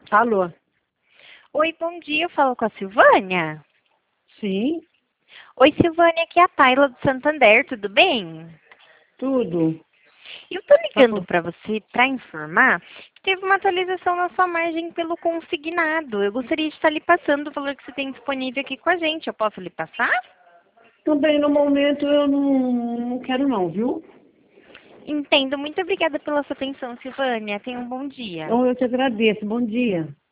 Alô? Oi, bom dia. Eu falo com a Silvânia. Sim, Oi, Silvânia, aqui é a Tayla do Santander, tudo bem? tudo. Eu tô Tá ligando bom. para você para informar que teve uma atualização na sua margem pelo consignado. Eu gostaria de estar lhe passando o valor que você tem disponível aqui com a gente. Eu posso lhe passar? Também no momento eu não quero não, viu? Entendo. Muito obrigada pela sua atenção, Silvânia. Tenha um bom dia. Então eu te agradeço. Bom dia.